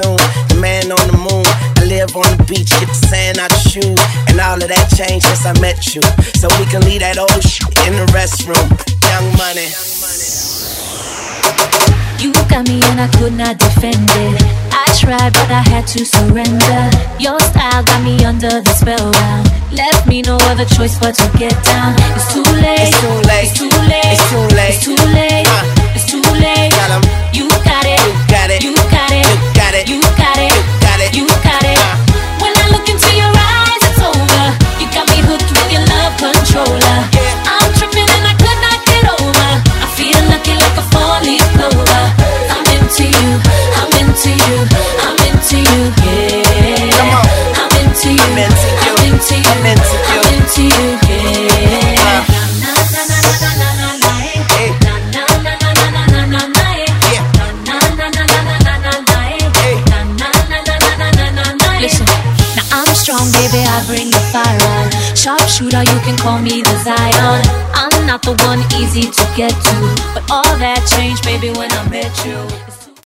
soon. The man on the moon. I live on the beach, get the sand out your shoes. And all of that changed since I met you. So we can leave that old shit in the restroom. Young Money. You got me and I could not defend it. I tried but I had to surrender. Your style got me under the spellbound. Left me no other choice but to get down. It's too late. It's too late. It's too late. It's too late. It's too late. It's too late. Got 'em. You got it. You got it. You got it. You got it. You got it. You got it. You got it. When I look into your eyes, it's over. You got me hooked with your love controller. I'm tripping and I could not get over. I feel lucky like a four-leaf clover. I'm into you. I'm into you. I'm into you. Yeah. Come on. I'm into you. I'm into you. I'm into you. I'm into you. I'm into you. Yeah. Na na na na na na na na. Hey. Na na na na na na na na na. Yeah. Na na na na na na na na. Hey. Na na na na na na na na. Listen, now I'm strong, baby. I bring the fire on. Sharpshooter, you can call me the Zion. I'm not the one easy to get to, but all that changed, baby, when I met you.